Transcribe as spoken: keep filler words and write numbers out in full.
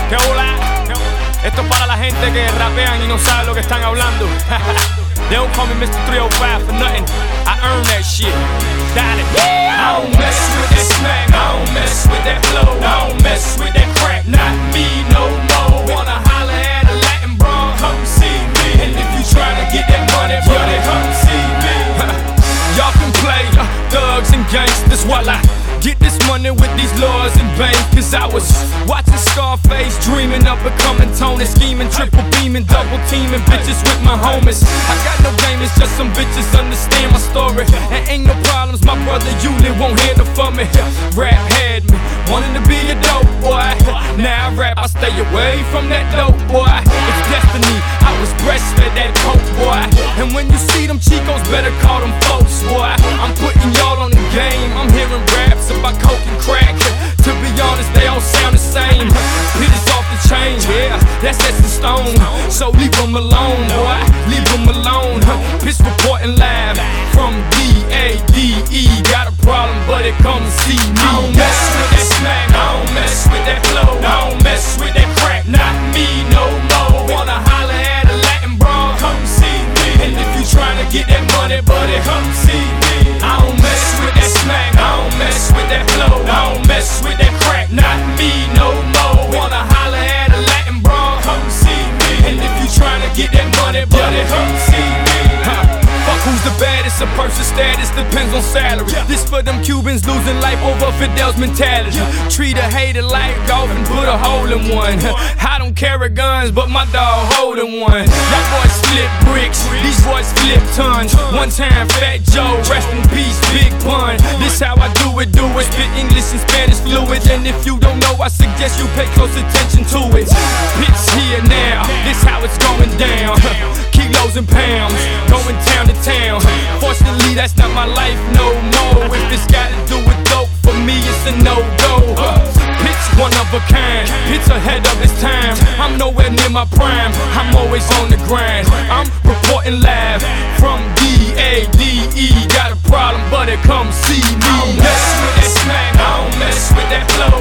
¿Qué hola? Esto es para la gente que rapean y no sabe lo que están hablando. They don't call me Mister three oh five for nothing. I earn that shit. Dale. I don't mess with that smack, I don't mess with that flow, I don't mess with that crack, not me no more. Wanna holler at a Latin bro, come see me. And if you tryna get that money, brother, come see me. Y'all can play uh, thugs and gangsters while I get this money with these laws and banks. Cause I was watching Scarface, dreaming of becoming Tony, scheming, triple beaming, double teaming bitches with my homies. I got no game, it's just some bitches understand my story. And ain't no problems, my brother Yuli won't handle for me. Rap had me, wanting to be a dope boy. Now I rap, I stay away from that dope boy. It's destiny, I was breastfed that coke boy. And when you see them Chicos, better call them folks boy. I'm putting y'all on the game, I'm hearing raps about coke and crack. To be honest, they all sound the same. Pit is off the chain, yeah, that's set in stone. So leave them alone, boy, leave them alone. Piss reporting live from D A D E. Got a problem, but it come to see me. I don't mess with that smack, I don't mess with that flow, I don't mess with that crack, not me no more. Wanna holler at a Latin bro, come see me. And if you tryna get that money, buddy, come see me. I don't mess with that smack, I don't mess with that flow, I don't mess with that crack, not me no more. Wanna holler at a Latin bro, come see me. And if you tryna get that money, buddy, come see me. Fuck who's the baddest, a person's status depends on salary. This for them Cubans losing life over Fidel's mentality. Treat a hater like golf and put a hole in one. I don't carry guns, but my dog holding one. Y'all boys flip bricks, these boys flip tons. One time Fat Joe, rest in peace, Big Pun. This how I do it, do it. Spit English and Spanish fluid. And if you don't know, I suggest you pay close attention to it. Pitch here now, this how it's going down. Kilos and pounds, going town to town. Fortunately, that's not my life no more. If it's gotta do with dope, for me it's a no-go. Pitch one of a kind, pitch ahead of its time. I'm nowhere near my prime, I'm always on the grind. I'm reporting live from D A D E. Got a problem, but it come see me. I don't mess with that smack, I don't mess with that flow,